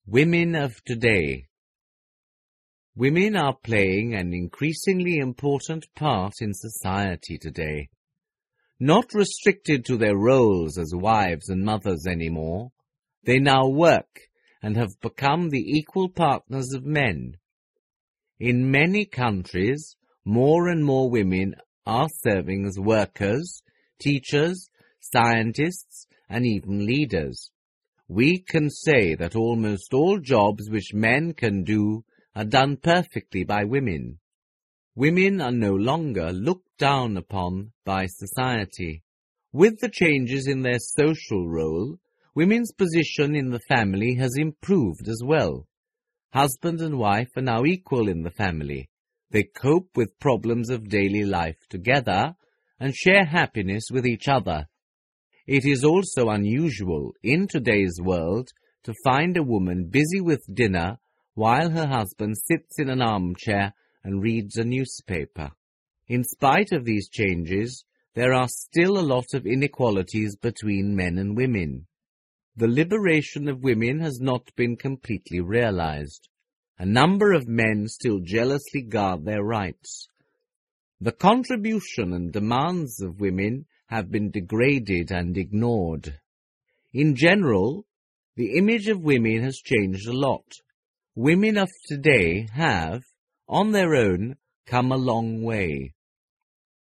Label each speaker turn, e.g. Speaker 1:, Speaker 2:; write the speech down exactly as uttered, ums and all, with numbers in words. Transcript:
Speaker 1: Women of today. Women are playing an increasingly important part in society today. Not restricted to their roles as wives and mothers anymore, they now work and have become the equal partners of men. In many countries, more and more women are serving as workers, teachers, scientists, and even leaders. We can say that almost all jobs which men can do are done perfectly by women. Women are no longer looked down upon by society. With the changes in their social role, women's position in the family has improved as well. Husband and wife are now equal in the family. They cope with problems of daily life together and share happiness with each other. It is also unusual in today's world to find a woman busy with dinner while her husband sits in an armchair and reads a newspaper. In spite of these changes, there are still a lot of inequalities between men and women. The liberation of women has not been completely realized. A number of men still jealously guard their rights. The contribution and demands of women have been degraded and ignored. In general, the image of women has changed a lot. Women of today have, on their own, come a long way.